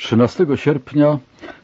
13 sierpnia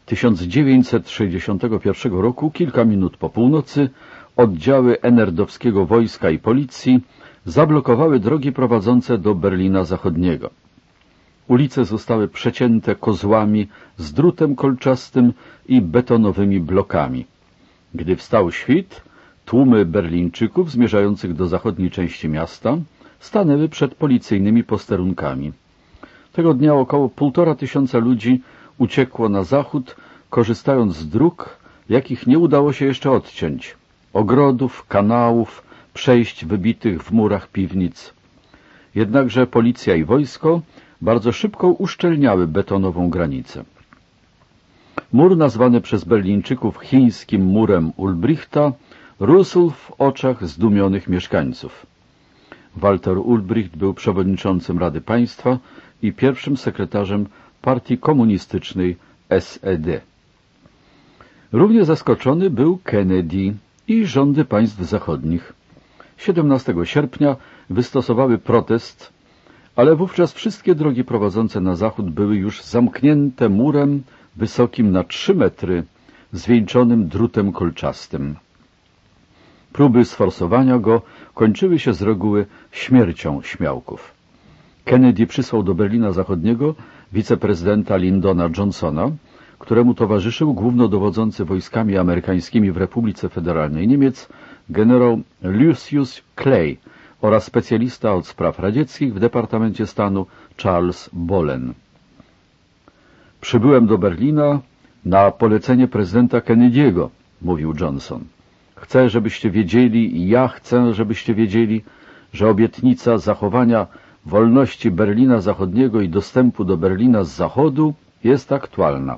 1961 roku, kilka minut po północy, oddziały enerdowskiego wojska i policji zablokowały drogi prowadzące do Berlina Zachodniego. Ulice zostały przecięte kozłami z drutem kolczastym i betonowymi blokami. Gdy wstał świt, tłumy Berlińczyków zmierzających do zachodniej części miasta stanęły przed policyjnymi posterunkami. Tego dnia około 1500 ludzi uciekło na zachód, korzystając z dróg, jakich nie udało się jeszcze odciąć, ogrodów, kanałów, przejść wybitych w murach piwnic. Jednakże policja i wojsko bardzo szybko uszczelniały betonową granicę. Mur nazwany przez Berlińczyków chińskim murem Ulbrichta rósł w oczach zdumionych mieszkańców. Walter Ulbricht był przewodniczącym Rady Państwa i pierwszym sekretarzem partii komunistycznej SED. Równie zaskoczony był Kennedy i rządy państw zachodnich. 17 sierpnia wystosowały protest, ale wówczas wszystkie drogi prowadzące na zachód były już zamknięte murem wysokim na 3 metry, zwieńczonym drutem kolczastym. Próby sforsowania go kończyły się z reguły śmiercią śmiałków. Kennedy przysłał do Berlina Zachodniego wiceprezydenta Lyndona Johnsona, któremu towarzyszył głównodowodzący wojskami amerykańskimi w Republice Federalnej Niemiec generał Lucius Clay oraz specjalista od spraw radzieckich w Departamencie Stanu Charles Bolen. Przybyłem do Berlina na polecenie prezydenta Kennedy'ego, mówił Johnson. Chcę, żebyście wiedzieli i ja chcę, żebyście wiedzieli, że obietnica zachowania wolności Berlina Zachodniego i dostępu do Berlina z zachodu jest aktualna.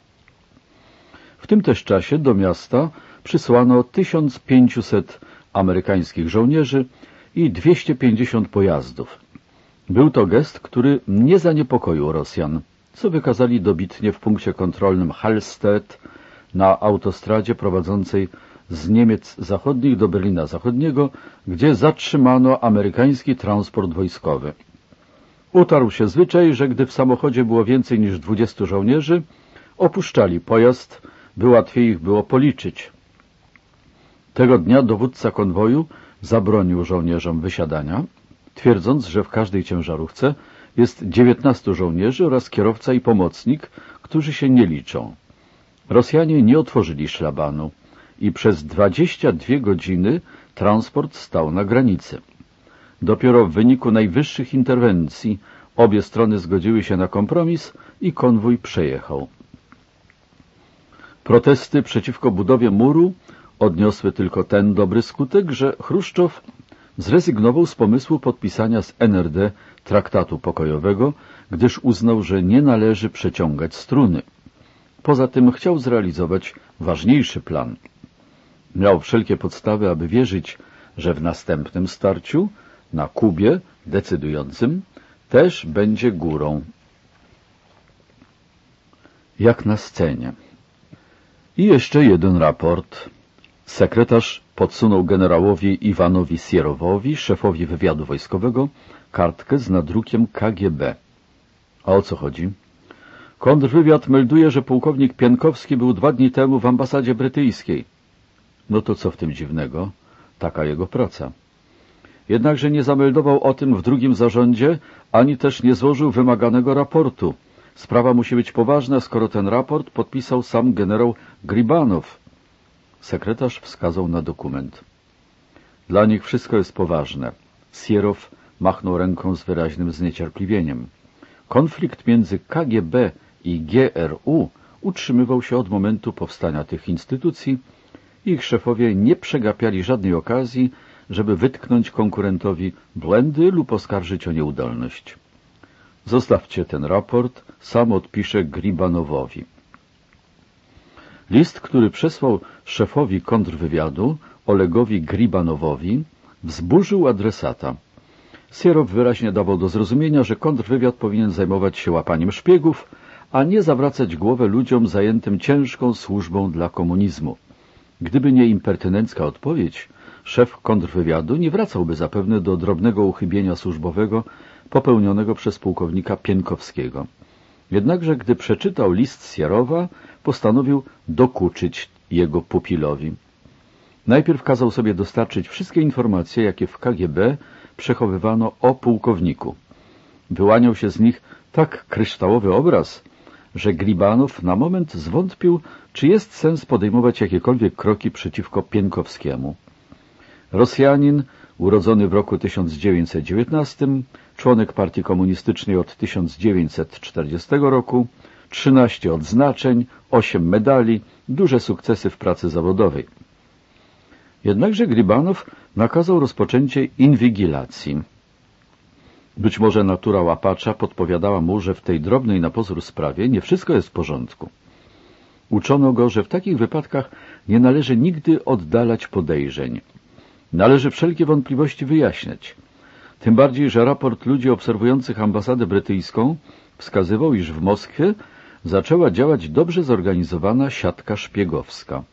W tym też czasie do miasta przysłano 1500 amerykańskich żołnierzy i 250 pojazdów. Był to gest, który nie zaniepokoił Rosjan, co wykazali dobitnie w punkcie kontrolnym Hallstatt na autostradzie prowadzącej z Niemiec Zachodnich do Berlina Zachodniego, gdzie zatrzymano amerykański transport wojskowy. Utarł się zwyczaj, że gdy w samochodzie było więcej niż 20 żołnierzy, opuszczali pojazd, by łatwiej ich było policzyć. Tego dnia dowódca konwoju zabronił żołnierzom wysiadania, twierdząc, że w każdej ciężarówce jest 19 żołnierzy oraz kierowca i pomocnik, którzy się nie liczą. Rosjanie nie otworzyli szlabanu i przez 22 godziny transport stał na granicy. Dopiero w wyniku najwyższych interwencji obie strony zgodziły się na kompromis i konwój przejechał. Protesty przeciwko budowie muru odniosły tylko ten dobry skutek, że Chruszczow zrezygnował z pomysłu podpisania z NRD traktatu pokojowego, gdyż uznał, że nie należy przeciągać struny. Poza tym chciał zrealizować ważniejszy plan. Miał wszelkie podstawy, aby wierzyć, że w następnym starciu na Kubie, decydującym, też będzie górą. Jak na scenie. I jeszcze jeden raport. Sekretarz podsunął generałowi Iwanowi Sierowowi, szefowi wywiadu wojskowego, kartkę z nadrukiem KGB. A o co chodzi? Kontrwywiad melduje, że pułkownik Pienkowski był 2 dni temu w ambasadzie brytyjskiej. No to co w tym dziwnego? Taka jego praca. Jednakże nie zameldował o tym w drugim zarządzie, ani też nie złożył wymaganego raportu. Sprawa musi być poważna, skoro ten raport podpisał sam generał Gribanow. Sekretarz wskazał na dokument. Dla nich wszystko jest poważne. Sierow machnął ręką z wyraźnym zniecierpliwieniem. Konflikt między KGB i GRU utrzymywał się od momentu powstania tych instytucji. Ich szefowie nie przegapiali żadnej okazji, żeby wytknąć konkurentowi błędy lub oskarżyć o nieudolność. Zostawcie ten raport, sam odpiszę Gribanowowi. List, który przesłał szefowi kontrwywiadu, Olegowi Gribanowowi, wzburzył adresata. Sierow wyraźnie dawał do zrozumienia, że kontrwywiad powinien zajmować się łapaniem szpiegów, a nie zawracać głowę ludziom zajętym ciężką służbą dla komunizmu. Gdyby nie impertynencka odpowiedź, szef kontrwywiadu nie wracałby zapewne do drobnego uchybienia służbowego popełnionego przez pułkownika Pienkowskiego. Jednakże, gdy przeczytał list Sierowa, postanowił dokuczyć jego pupilowi. Najpierw kazał sobie dostarczyć wszystkie informacje, jakie w KGB przechowywano o pułkowniku. Wyłaniał się z nich tak kryształowy obraz, że Gribanow na moment zwątpił, czy jest sens podejmować jakiekolwiek kroki przeciwko Pienkowskiemu. Rosjanin, urodzony w roku 1919, członek partii komunistycznej od 1940 roku, 13 odznaczeń, 8 medali, duże sukcesy w pracy zawodowej. Jednakże Gribanow nakazał rozpoczęcie inwigilacji. Być może natura łapacza podpowiadała mu, że w tej drobnej na pozór sprawie nie wszystko jest w porządku. Uczono go, że w takich wypadkach nie należy nigdy oddalać podejrzeń. Należy wszelkie wątpliwości wyjaśniać. Tym bardziej, że raport ludzi obserwujących ambasadę brytyjską wskazywał, iż w Moskwie zaczęła działać dobrze zorganizowana siatka szpiegowska.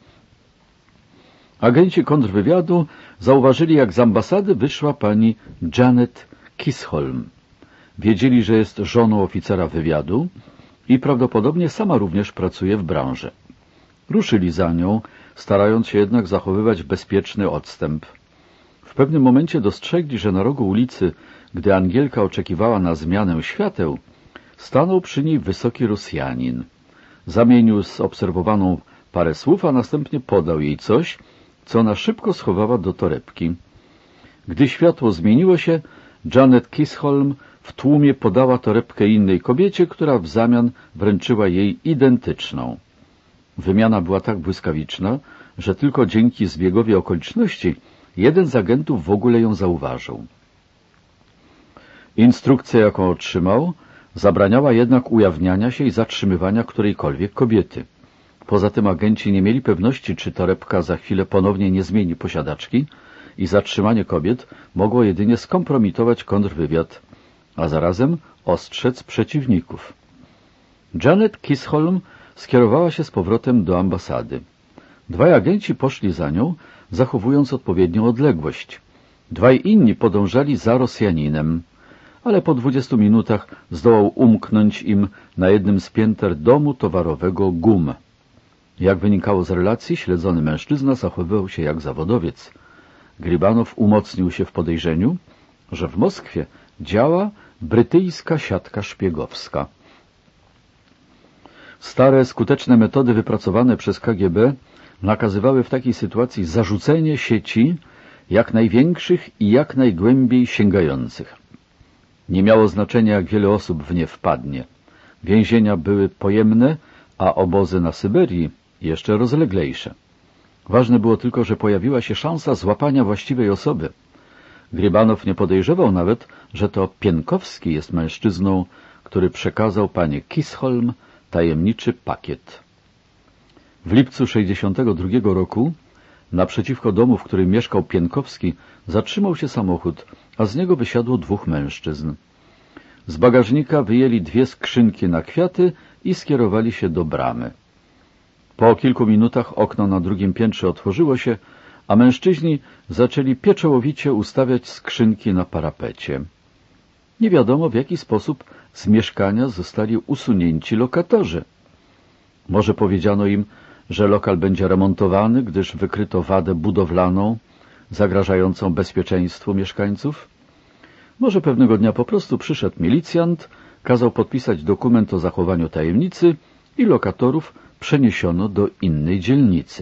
Agenci kontrwywiadu zauważyli, jak z ambasady wyszła pani Janet Kisholm. Wiedzieli, że jest żoną oficera wywiadu i prawdopodobnie sama również pracuje w branży. Ruszyli za nią, starając się jednak zachowywać bezpieczny odstęp. W pewnym momencie dostrzegli, że na rogu ulicy, gdy Angielka oczekiwała na zmianę świateł, stanął przy niej wysoki Rosjanin. Zamienił z obserwowaną parę słów, a następnie podał jej coś, co ona szybko schowała do torebki. Gdy światło zmieniło się, Janet Kisholm w tłumie podała torebkę innej kobiecie, która w zamian wręczyła jej identyczną. Wymiana była tak błyskawiczna, że tylko dzięki zbiegowi okoliczności jeden z agentów w ogóle ją zauważył. Instrukcja, jaką otrzymał, zabraniała jednak ujawniania się i zatrzymywania którejkolwiek kobiety. Poza tym agenci nie mieli pewności, czy torebka za chwilę ponownie nie zmieni posiadaczki i zatrzymanie kobiet mogło jedynie skompromitować kontrwywiad, a zarazem ostrzec przeciwników. Janet Kisholm skierowała się z powrotem do ambasady. Dwaj agenci poszli za nią, zachowując odpowiednią odległość. Dwaj inni podążali za Rosjaninem, ale po 20 minutach zdołał umknąć im na jednym z pięter domu towarowego GUM. Jak wynikało z relacji, śledzony mężczyzna zachowywał się jak zawodowiec. Gribanow umocnił się w podejrzeniu, że w Moskwie działa brytyjska siatka szpiegowska. Stare, skuteczne metody wypracowane przez KGB nakazywały w takiej sytuacji zarzucenie sieci jak największych i jak najgłębiej sięgających. Nie miało znaczenia, jak wiele osób w nie wpadnie. Więzienia były pojemne, a obozy na Syberii jeszcze rozleglejsze. Ważne było tylko, że pojawiła się szansa złapania właściwej osoby. Gribanow nie podejrzewał nawet, że to Pienkowski jest mężczyzną, który przekazał pani Kisholm tajemniczy pakiet. W lipcu 1962 roku naprzeciwko domu, w którym mieszkał Pienkowski, zatrzymał się samochód, a z niego wysiadło dwóch mężczyzn. Z bagażnika wyjęli 2 skrzynki na kwiaty i skierowali się do bramy. Po kilku minutach okno na drugim piętrze otworzyło się, a mężczyźni zaczęli pieczołowicie ustawiać skrzynki na parapecie. Nie wiadomo, w jaki sposób z mieszkania zostali usunięci lokatorzy. Może powiedziano im, że lokal będzie remontowany, gdyż wykryto wadę budowlaną zagrażającą bezpieczeństwu mieszkańców? Może pewnego dnia po prostu przyszedł milicjant, kazał podpisać dokument o zachowaniu tajemnicy i lokatorów przeniesiono do innej dzielnicy.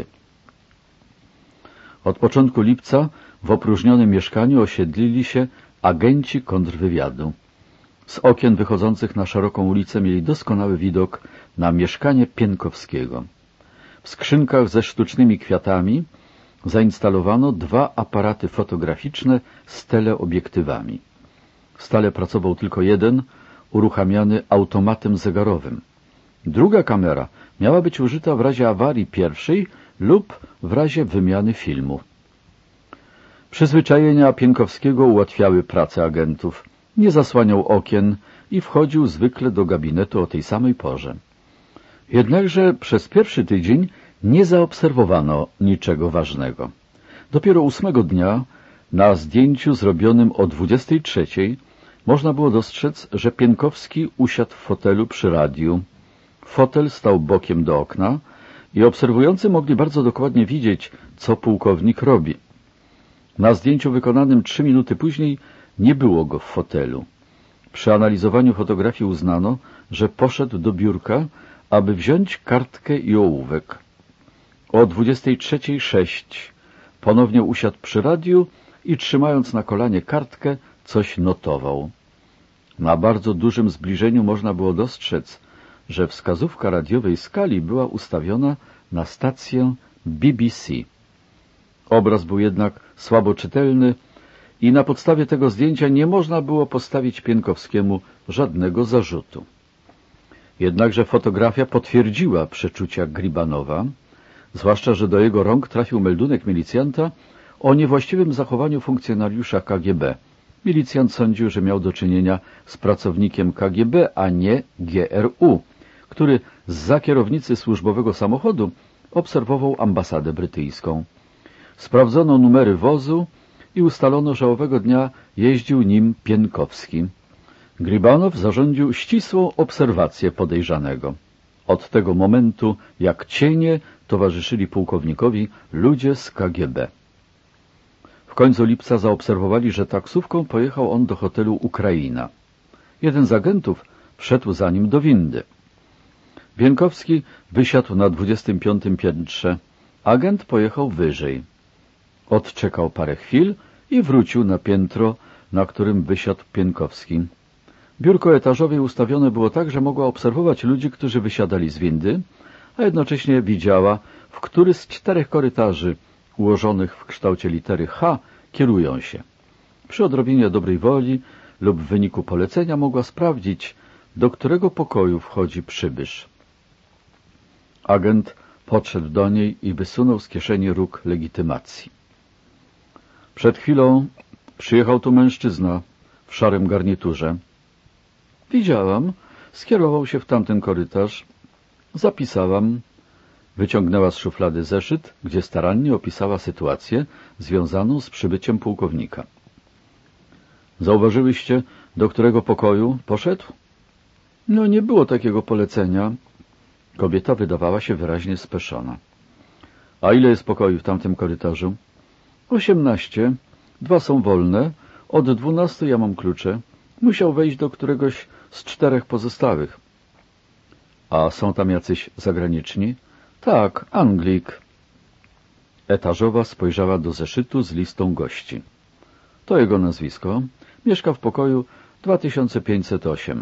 Od początku lipca w opróżnionym mieszkaniu osiedlili się agenci kontrwywiadu. Z okien wychodzących na szeroką ulicę mieli doskonały widok na mieszkanie Pienkowskiego. W skrzynkach ze sztucznymi kwiatami zainstalowano 2 aparaty fotograficzne z teleobiektywami. Stale pracował tylko jeden, uruchamiany automatem zegarowym. Druga kamera miała być użyta w razie awarii pierwszej lub w razie wymiany filmu. Przyzwyczajenia Pienkowskiego ułatwiały pracę agentów. Nie zasłaniał okien i wchodził zwykle do gabinetu o tej samej porze. Jednakże przez pierwszy tydzień nie zaobserwowano niczego ważnego. Dopiero 8 dnia na zdjęciu zrobionym o 23:00 można było dostrzec, że Pienkowski usiadł w fotelu przy radiu. Fotel stał bokiem do okna i obserwujący mogli bardzo dokładnie widzieć, co pułkownik robi. Na zdjęciu wykonanym 3 minuty później nie było go w fotelu. Przy analizowaniu fotografii uznano, że poszedł do biurka, aby wziąć kartkę i ołówek. O 23:06 ponownie usiadł przy radiu i trzymając na kolanie kartkę, coś notował. Na bardzo dużym zbliżeniu można było dostrzec, że wskazówka radiowej skali była ustawiona na stację BBC. Obraz był jednak słabo czytelny i na podstawie tego zdjęcia nie można było postawić Pienkowskiemu żadnego zarzutu. Jednakże fotografia potwierdziła przeczucia Gribanowa, zwłaszcza że do jego rąk trafił meldunek milicjanta o niewłaściwym zachowaniu funkcjonariusza KGB. Milicjant sądził, że miał do czynienia z pracownikiem KGB, a nie GRU, który zza kierownicy służbowego samochodu obserwował ambasadę brytyjską. Sprawdzono numery wozu i ustalono, że owego dnia jeździł nim Pienkowski. Gribanow zarządził ścisłą obserwację podejrzanego. Od tego momentu, jak cienie, towarzyszyli pułkownikowi ludzie z KGB. W końcu lipca zaobserwowali, że taksówką pojechał on do hotelu Ukraina. Jeden z agentów wszedł za nim do windy. Pienkowski wysiadł na 25. piętrze. Agent pojechał wyżej. Odczekał parę chwil i wrócił na piętro, na którym wysiadł Pienkowski. Biurko etażowe ustawione było tak, że mogła obserwować ludzi, którzy wysiadali z windy, a jednocześnie widziała, w który z 4 korytarzy ułożonych w kształcie litery H kierują się. Przy odrobinie dobrej woli lub w wyniku polecenia mogła sprawdzić, do którego pokoju wchodzi przybysz. Agent podszedł do niej i wysunął z kieszeni róg legitymacji. Przed chwilą przyjechał tu mężczyzna w szarym garniturze. Widziałam, skierował się w tamten korytarz. Zapisałam. Wyciągnęła z szuflady zeszyt, gdzie starannie opisała sytuację związaną z przybyciem pułkownika. Zauważyłyście, do którego pokoju poszedł? No, nie było takiego polecenia. Kobieta wydawała się wyraźnie speszona. A ile jest pokoi w tamtym korytarzu? 18. 2 są wolne. Od 12 ja mam klucze. Musiał wejść do któregoś z 4 pozostałych. A są tam jacyś zagraniczni? Tak, Anglik. Etażowa spojrzała do zeszytu z listą gości. To jego nazwisko. Mieszka w pokoju 2508.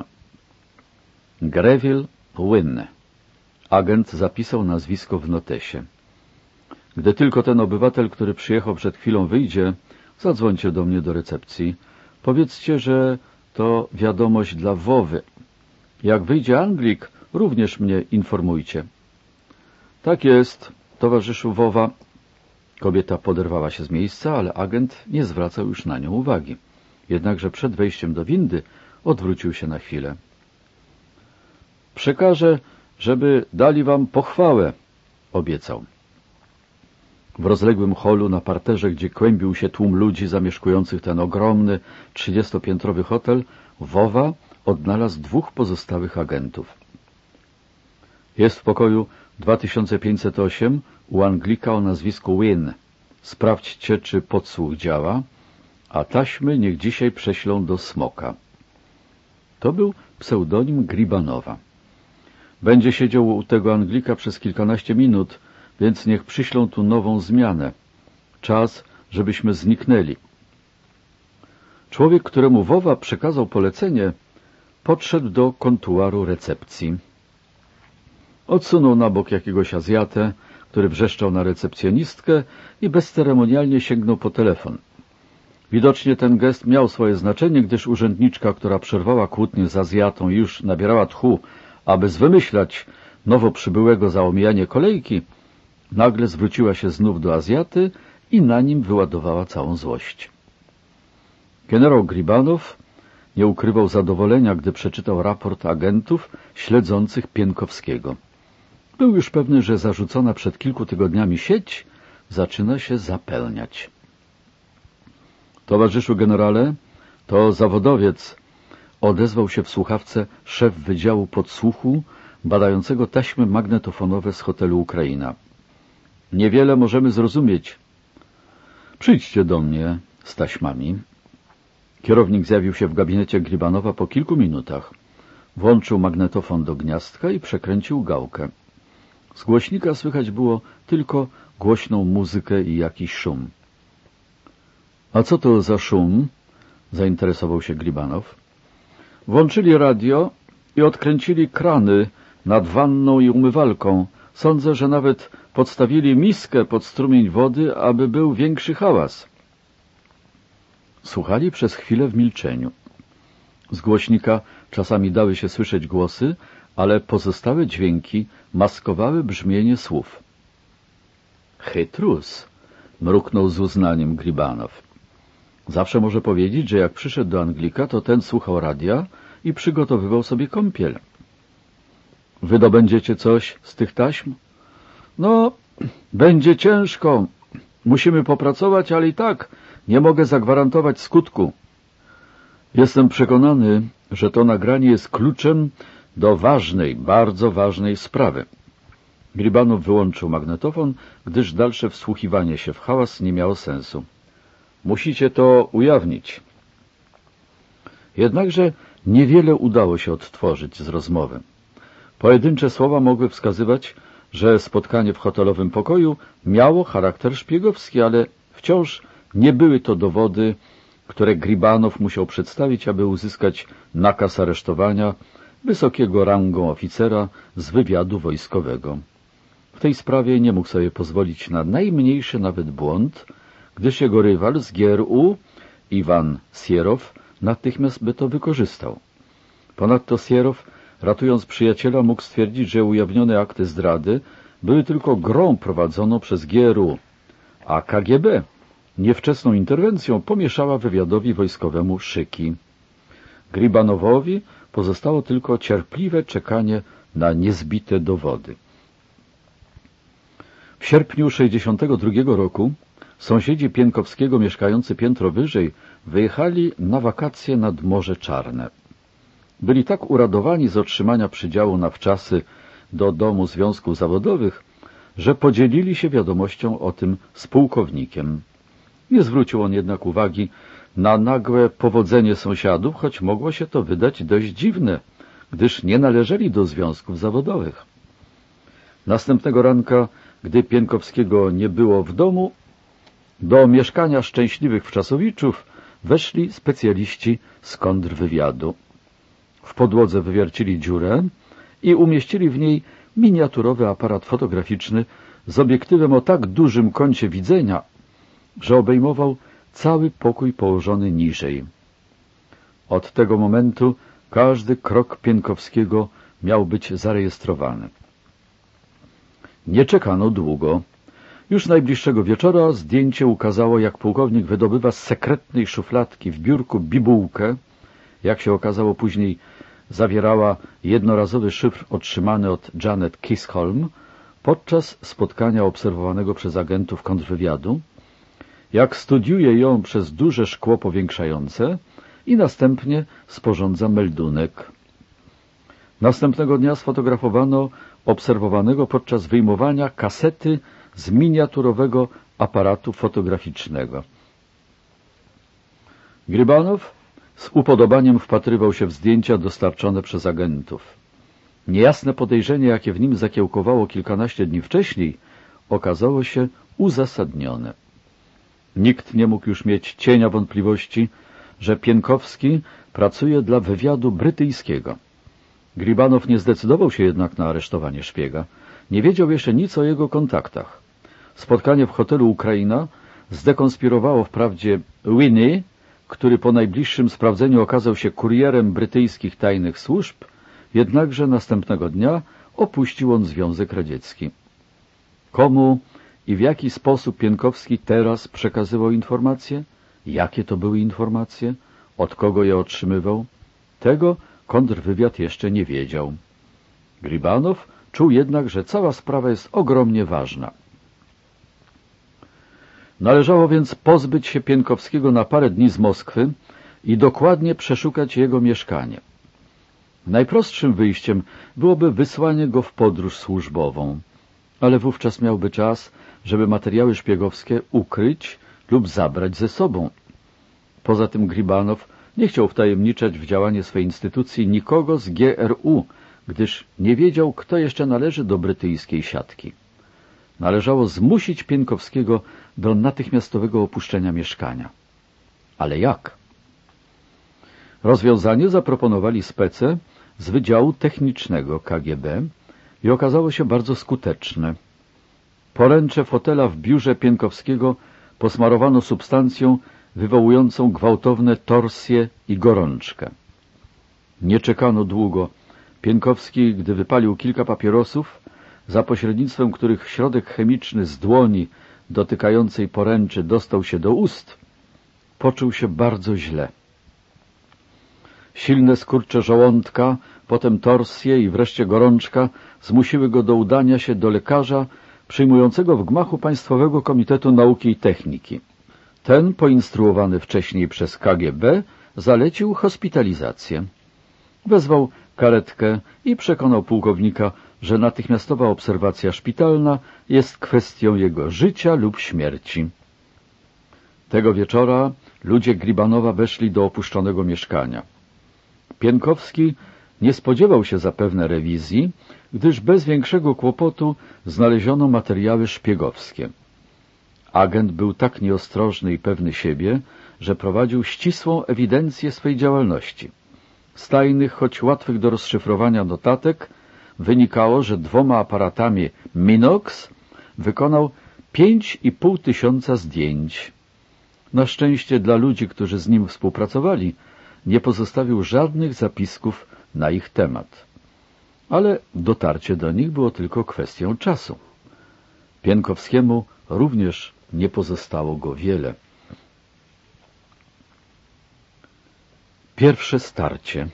Greville Wynne. Agent zapisał nazwisko w notesie. Gdy tylko ten obywatel, który przyjechał przed chwilą, wyjdzie, zadzwońcie do mnie do recepcji. Powiedzcie, że to wiadomość dla Wowy. Jak wyjdzie Anglik, również mnie informujcie. Tak jest, towarzyszu Wowa. Kobieta poderwała się z miejsca, ale agent nie zwracał już na nią uwagi. Jednakże przed wejściem do windy odwrócił się na chwilę. Przekażę, żeby dali wam pochwałę, obiecał. W rozległym holu na parterze, gdzie kłębił się tłum ludzi zamieszkujących ten ogromny 30-piętrowy hotel, Wowa odnalazł 2 pozostałych agentów. Jest w pokoju 2508 u Anglika o nazwisku Wynne. Sprawdźcie, czy podsłuch działa, a taśmy niech dzisiaj prześlą do Smoka. To był pseudonim Gribanowa. Będzie siedział u tego Anglika przez kilkanaście minut, więc niech przyślą tu nową zmianę. Czas, żebyśmy zniknęli. Człowiek, któremu Wowa przekazał polecenie, podszedł do kontuaru recepcji. Odsunął na bok jakiegoś Azjatę, który wrzeszczał na recepcjonistkę i bezceremonialnie sięgnął po telefon. Widocznie ten gest miał swoje znaczenie, gdyż urzędniczka, która przerwała kłótnię z Azjatą i już nabierała tchu, aby zwymyślać nowo przybyłego za omijanie kolejki, nagle zwróciła się znów do Azjaty i na nim wyładowała całą złość. Generał Gribanow nie ukrywał zadowolenia, gdy przeczytał raport agentów śledzących Pienkowskiego. Był już pewny, że zarzucona przed kilku tygodniami sieć zaczyna się zapełniać. Towarzyszu generale, to zawodowiec, Odezwał się w słuchawce szef Wydziału Podsłuchu badającego taśmy magnetofonowe z hotelu Ukraina. Niewiele możemy zrozumieć. Przyjdźcie do mnie z taśmami. Kierownik zjawił się w gabinecie Gribanowa po kilku minutach. Włączył magnetofon do gniazdka i przekręcił gałkę. Z głośnika słychać było tylko głośną muzykę i jakiś szum. A co to za szum? Zainteresował się Gribanow. Włączyli radio i odkręcili krany nad wanną i umywalką. Sądzę, że nawet podstawili miskę pod strumień wody, aby był większy hałas. Słuchali przez chwilę w milczeniu. Z głośnika czasami dały się słyszeć głosy, ale pozostałe dźwięki maskowały brzmienie słów. Chytrus, mruknął z uznaniem Gribanow. Zawsze może powiedzieć, że jak przyszedł do Anglika, to ten słuchał radia i przygotowywał sobie kąpiel. Wydobędziecie coś z tych taśm? No, będzie ciężko. Musimy popracować, ale i tak nie mogę zagwarantować skutku. Jestem przekonany, że to nagranie jest kluczem do ważnej, bardzo ważnej sprawy. Gribanow wyłączył magnetofon, gdyż dalsze wsłuchiwanie się w hałas nie miało sensu. Musicie to ujawnić. Jednakże niewiele udało się odtworzyć z rozmowy. Pojedyncze słowa mogły wskazywać, że spotkanie w hotelowym pokoju miało charakter szpiegowski, ale wciąż nie były to dowody, które Gribanow musiał przedstawić, aby uzyskać nakaz aresztowania wysokiego rangą oficera z wywiadu wojskowego. W tej sprawie nie mógł sobie pozwolić na najmniejszy nawet błąd, gdyż jego rywal z GRU, Iwan Sierow, natychmiast by to wykorzystał. Ponadto Sierow, ratując przyjaciela, mógł stwierdzić, że ujawnione akty zdrady były tylko grą prowadzoną przez GRU, a KGB niewczesną interwencją pomieszała wywiadowi wojskowemu szyki. Gribanowowi pozostało tylko cierpliwe czekanie na niezbite dowody. W sierpniu 1962 roku sąsiedzi Pienkowskiego mieszkający piętro wyżej wyjechali na wakacje nad Morze Czarne. Byli tak uradowani z otrzymania przydziału na wczasy do Domu Związków Zawodowych, że podzielili się wiadomością o tym z pułkownikiem. Nie zwrócił on jednak uwagi na nagłe powodzenie sąsiadów, choć mogło się to wydać dość dziwne, gdyż nie należeli do związków zawodowych. Następnego ranka, gdy Pienkowskiego nie było w domu, do mieszkania szczęśliwych wczasowiczów weszli specjaliści z kontrwywiadu. W podłodze wywiercili dziurę i umieścili w niej miniaturowy aparat fotograficzny z obiektywem o tak dużym kącie widzenia, że obejmował cały pokój położony niżej. Od tego momentu każdy krok Pienkowskiego miał być zarejestrowany. Nie czekano długo. Już najbliższego wieczora zdjęcie ukazało, jak pułkownik wydobywa z sekretnej szufladki w biurku bibułkę. Jak się okazało później, zawierała jednorazowy szyfr otrzymany od Janet Kisholm podczas spotkania obserwowanego przez agentów kontrwywiadu, jak studiuje ją przez duże szkło powiększające i następnie sporządza meldunek. Następnego dnia sfotografowano obserwowanego podczas wyjmowania kasety z miniaturowego aparatu fotograficznego. Gribanow z upodobaniem wpatrywał się w zdjęcia dostarczone przez agentów. Niejasne podejrzenie, jakie w nim zakiełkowało kilkanaście dni wcześniej, okazało się uzasadnione. Nikt nie mógł już mieć cienia wątpliwości, że Pienkowski pracuje dla wywiadu brytyjskiego. Gribanow nie zdecydował się jednak na aresztowanie szpiega. Nie wiedział jeszcze nic o jego kontaktach. Spotkanie w hotelu Ukraina zdekonspirowało wprawdzie Winnie, który po najbliższym sprawdzeniu okazał się kurierem brytyjskich tajnych służb, jednakże następnego dnia opuścił on Związek Radziecki. Komu i w jaki sposób Pienkowski teraz przekazywał informacje? Jakie to były informacje? Od kogo je otrzymywał? Tego kontrwywiad jeszcze nie wiedział. Gribanow czuł jednak, że cała sprawa jest ogromnie ważna. Należało więc pozbyć się Pienkowskiego na parę dni z Moskwy i dokładnie przeszukać jego mieszkanie. Najprostszym wyjściem byłoby wysłanie go w podróż służbową, ale wówczas miałby czas, żeby materiały szpiegowskie ukryć lub zabrać ze sobą. Poza tym Gribanow nie chciał wtajemniczać w działanie swej instytucji nikogo z GRU, gdyż nie wiedział, kto jeszcze należy do brytyjskiej siatki. Należało zmusić Pienkowskiego do natychmiastowego opuszczenia mieszkania. Ale jak? Rozwiązanie zaproponowali spece z Wydziału Technicznego KGB i okazało się bardzo skuteczne. Poręcze fotela w biurze Pienkowskiego posmarowano substancją wywołującą gwałtowne torsje i gorączkę. Nie czekano długo. Pienkowski, gdy wypalił kilka papierosów, za pośrednictwem których środek chemiczny z dłoni dotykającej poręczy dostał się do ust, poczuł się bardzo źle. Silne skurcze żołądka, potem torsje i wreszcie gorączka zmusiły go do udania się do lekarza przyjmującego w gmachu Państwowego Komitetu Nauki i Techniki. Ten, poinstruowany wcześniej przez KGB, zalecił hospitalizację. Wezwał karetkę i przekonał pułkownika, że natychmiastowa obserwacja szpitalna jest kwestią jego życia lub śmierci. Tego wieczora ludzie Gribanowa weszli do opuszczonego mieszkania. Pienkowski nie spodziewał się zapewne rewizji, gdyż bez większego kłopotu znaleziono materiały szpiegowskie. Agent był tak nieostrożny i pewny siebie, że prowadził ścisłą ewidencję swej działalności. Z tajnych, choć łatwych do rozszyfrowania notatek wynikało, że 2 aparatami Minox wykonał 5,5 tysiąca zdjęć. Na szczęście dla ludzi, którzy z nim współpracowali, nie pozostawił żadnych zapisków na ich temat. Ale dotarcie do nich było tylko kwestią czasu. Pienkowskiemu również nie pozostało go wiele. Pierwsze starcie.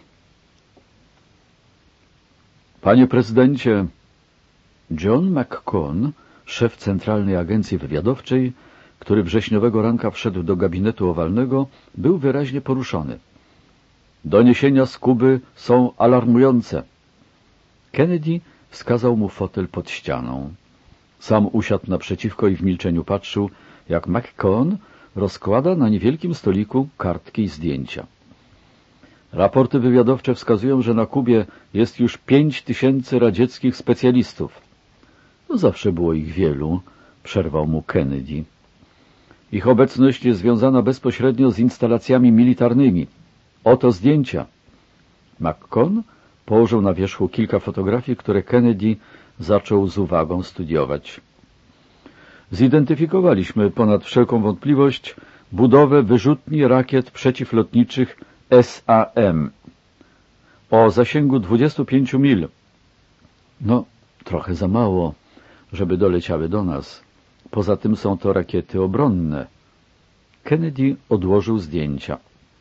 Panie prezydencie, John McCone, szef Centralnej Agencji Wywiadowczej, który wrześniowego ranka wszedł do gabinetu owalnego, był wyraźnie poruszony. Doniesienia z Kuby są alarmujące. Kennedy wskazał mu fotel pod ścianą. Sam usiadł naprzeciwko i w milczeniu patrzył, jak McCone rozkłada na niewielkim stoliku kartki i zdjęcia. Raporty wywiadowcze wskazują, że na Kubie jest już 5000 radzieckich specjalistów. To zawsze było ich wielu, przerwał mu Kennedy. Ich obecność jest związana bezpośrednio z instalacjami militarnymi. Oto zdjęcia. McCone położył na wierzchu kilka fotografii, które Kennedy zaczął z uwagą studiować. Zidentyfikowaliśmy ponad wszelką wątpliwość budowę wyrzutni rakiet przeciwlotniczych SAM o zasięgu 25 mil. No, trochę za mało, żeby doleciały do nas. Poza tym są to rakiety obronne. Kennedy odłożył zdjęcia.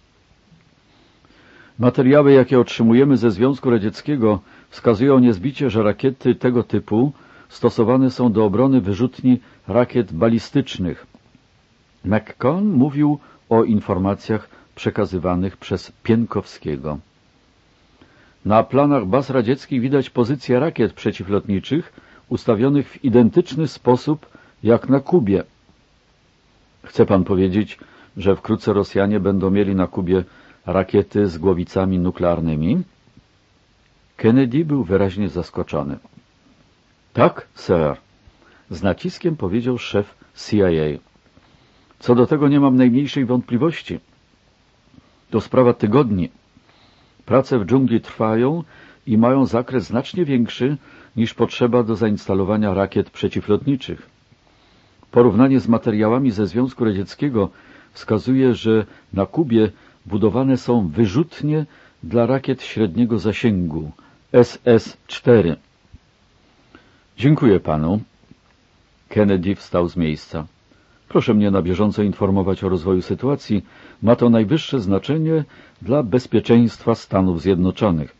Materiały, jakie otrzymujemy ze Związku Radzieckiego, wskazują niezbicie, że rakiety tego typu stosowane są do obrony wyrzutni rakiet balistycznych. McCone mówił o informacjach przekazywanych przez Pienkowskiego. Na planach baz radzieckich widać pozycje rakiet przeciwlotniczych ustawionych w identyczny sposób jak na Kubie. Chce pan powiedzieć, że wkrótce Rosjanie będą mieli na Kubie rakiety z głowicami nuklearnymi? Kennedy był wyraźnie zaskoczony. Tak, sir, z naciskiem powiedział szef CIA. Co do tego nie mam najmniejszej wątpliwości. To sprawa tygodni. Prace w dżungli trwają i mają zakres znacznie większy niż potrzeba do zainstalowania rakiet przeciwlotniczych. Porównanie z materiałami ze Związku Radzieckiego wskazuje, że na Kubie budowane są wyrzutnie dla rakiet średniego zasięgu SS-4. Dziękuję panu. Kennedy wstał z miejsca. Proszę mnie na bieżąco informować o rozwoju sytuacji. Ma to najwyższe znaczenie dla bezpieczeństwa Stanów Zjednoczonych.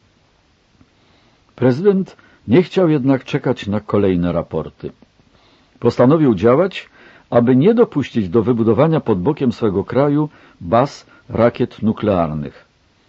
Prezydent nie chciał jednak czekać na kolejne raporty. Postanowił działać, aby nie dopuścić do wybudowania pod bokiem swego kraju baz rakiet nuklearnych.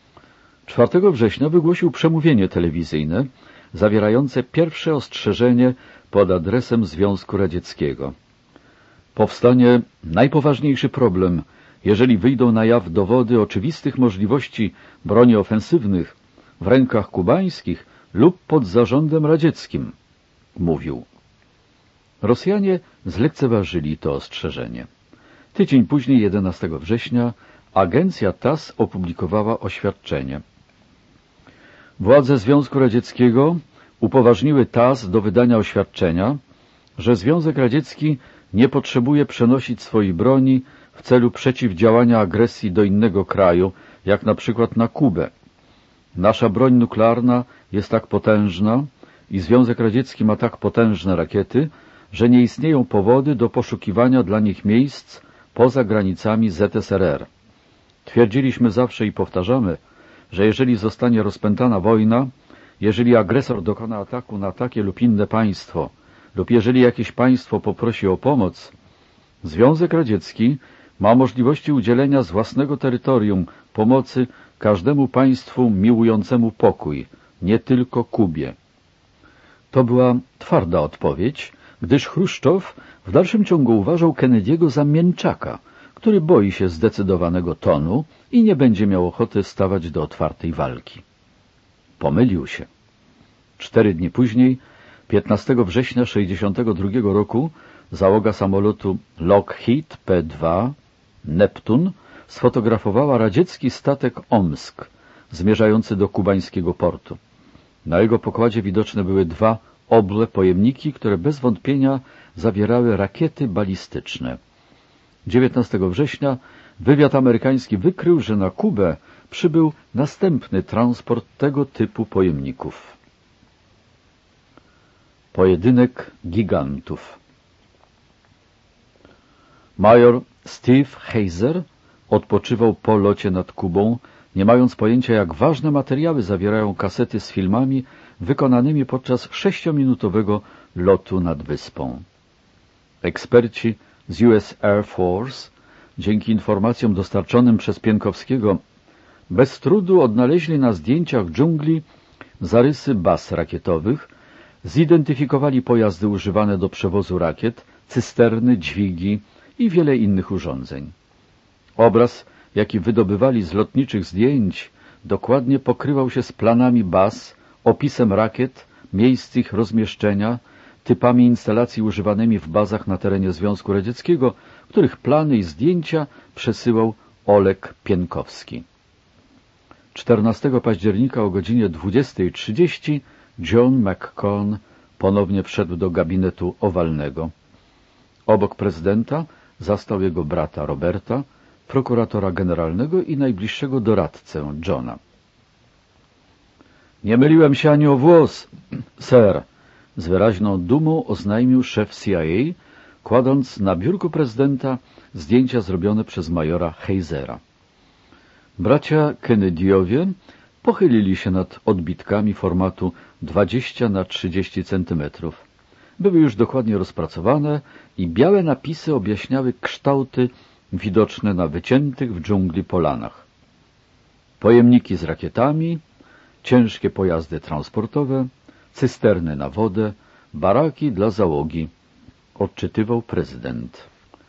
4 września wygłosił przemówienie telewizyjne zawierające pierwsze ostrzeżenie pod adresem Związku Radzieckiego. Powstanie najpoważniejszy problem, jeżeli wyjdą na jaw dowody oczywistych możliwości broni ofensywnych w rękach kubańskich lub pod zarządem radzieckim, mówił. Rosjanie zlekceważyli to ostrzeżenie. Tydzień później, 11 września, agencja TASS opublikowała oświadczenie. Władze Związku Radzieckiego upoważniły TASS do wydania oświadczenia, że Związek Radziecki nie potrzebuje przenosić swojej broni w celu przeciwdziałania agresji do innego kraju, jak na przykład na Kubę. Nasza broń nuklearna jest tak potężna i Związek Radziecki ma tak potężne rakiety, że nie istnieją powody do poszukiwania dla nich miejsc poza granicami ZSRR. Twierdziliśmy zawsze i powtarzamy, że jeżeli zostanie rozpętana wojna, jeżeli agresor dokona ataku na takie lub inne państwo, lub jeżeli jakieś państwo poprosi o pomoc, Związek Radziecki ma możliwości udzielenia z własnego terytorium pomocy każdemu państwu miłującemu pokój, nie tylko Kubie. To była twarda odpowiedź, gdyż Chruszczow w dalszym ciągu uważał Kennedy'ego za mięczaka, który boi się zdecydowanego tonu i nie będzie miał ochoty stawać do otwartej walki. Pomylił się. 4 dni później, 15 września 1962 roku, załoga samolotu Lockheed P-2 Neptun sfotografowała radziecki statek Omsk, zmierzający do kubańskiego portu. Na jego pokładzie widoczne były 2 oble pojemniki, które bez wątpienia zawierały rakiety balistyczne. 19 września wywiad amerykański wykrył, że na Kubę przybył następny transport tego typu pojemników. Pojedynek gigantów. Major Steve Heiser odpoczywał po locie nad Kubą, nie mając pojęcia, jak ważne materiały zawierają kasety z filmami wykonanymi podczas 6-minutowego lotu nad wyspą. Eksperci z US Air Force, dzięki informacjom dostarczonym przez Pienkowskiego, bez trudu odnaleźli na zdjęciach dżungli zarysy baz rakietowych, zidentyfikowali pojazdy używane do przewozu rakiet, cysterny, dźwigi i wiele innych urządzeń. Obraz, jaki wydobywali z lotniczych zdjęć, dokładnie pokrywał się z planami baz, opisem rakiet, miejsc ich rozmieszczenia, typami instalacji używanymi w bazach na terenie Związku Radzieckiego, których plany i zdjęcia przesyłał Oleg Pienkowski. 14 października o godzinie 20:30 John McCone ponownie wszedł do gabinetu owalnego. Obok prezydenta zastał jego brata Roberta, prokuratora generalnego i najbliższego doradcę Johna. Nie myliłem się ani o włos, sir, z wyraźną dumą oznajmił szef CIA, kładąc na biurku prezydenta zdjęcia zrobione przez majora Heisera. Bracia Kennedyowie pochylili się nad odbitkami formatu 20×30 cm. Były już dokładnie rozpracowane i białe napisy objaśniały kształty widoczne na wyciętych w dżungli polanach. Pojemniki z rakietami, ciężkie pojazdy transportowe, cysterny na wodę, baraki dla załogi, odczytywał prezydent.